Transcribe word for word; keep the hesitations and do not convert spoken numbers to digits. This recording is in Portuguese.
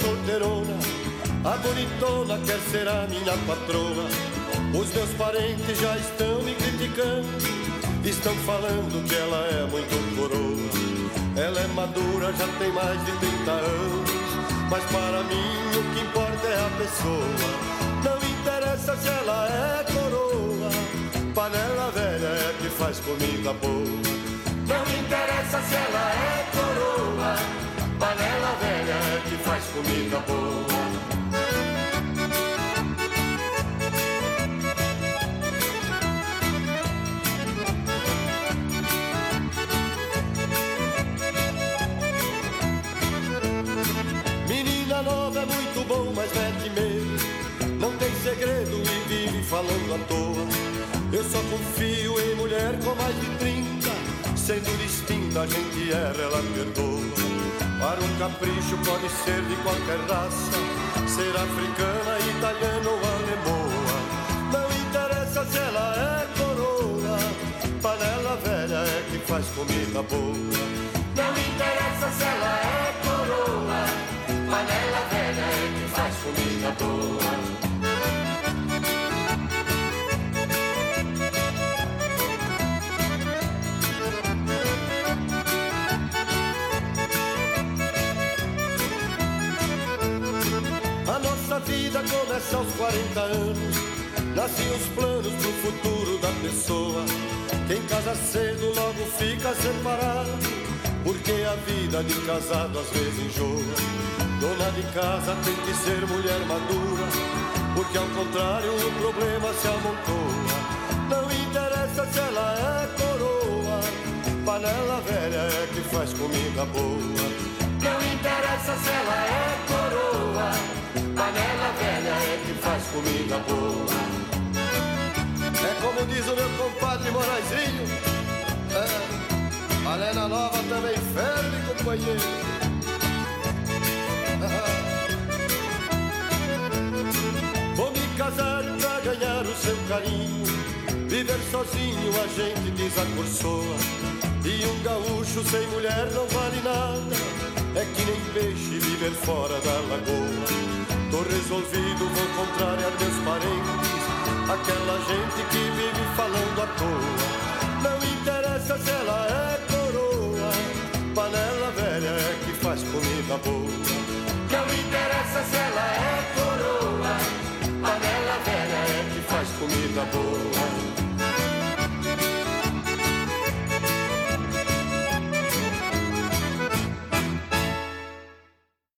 solteirona, a bonitona quer ser a minha patroa. Os meus parentes já estão me criticando, estão falando que ela é muito coroa. Ela é madura, já tem mais de trinta anos, mas para mim o que importa é a pessoa. Não interessa se ela é coroa, panela velha é que faz comida boa. Não interessa se ela é coroa, panela velha é que faz comida boa. Menina nova é muito bom, mas mete medo, não tem segredo e vive falando à toa. Eu só confio em mulher com mais de trinta, sendo distinta a gente erra, ela perdoa. Para um capricho pode ser de qualquer raça, ser africana, italiana ou alemoa. Não interessa se ela é coroa, panela velha é que faz comida boa. Não interessa se ela é coroa, panela velha é que faz comida boa. A nossa vida começa aos quarenta anos, nascem os planos pro futuro da pessoa. Quem casa cedo logo fica separado, porque a vida de casado às vezes enjoa. Dona de casa tem que ser mulher madura, porque ao contrário o problema se amontoa. Não interessa se ela é coroa, panela velha é que faz comida boa. Não interessa se ela é coroa, panela velha é que faz comida boa. É como diz o meu compadre Moraizinho, é, panela nova também ferve, companheiro. Vou me casar pra ganhar o seu carinho, viver sozinho a gente desacursoa. E um gaúcho sem mulher não vale nada, é que nem peixe viver fora da lagoa. Tô resolvido, vou contrariar meus parentes, aquela gente que vive falando à toa. Não interessa se ela é coroa, panela velha é que faz comida boa. Não interessa se ela é coroa, panela velha é que faz comida boa.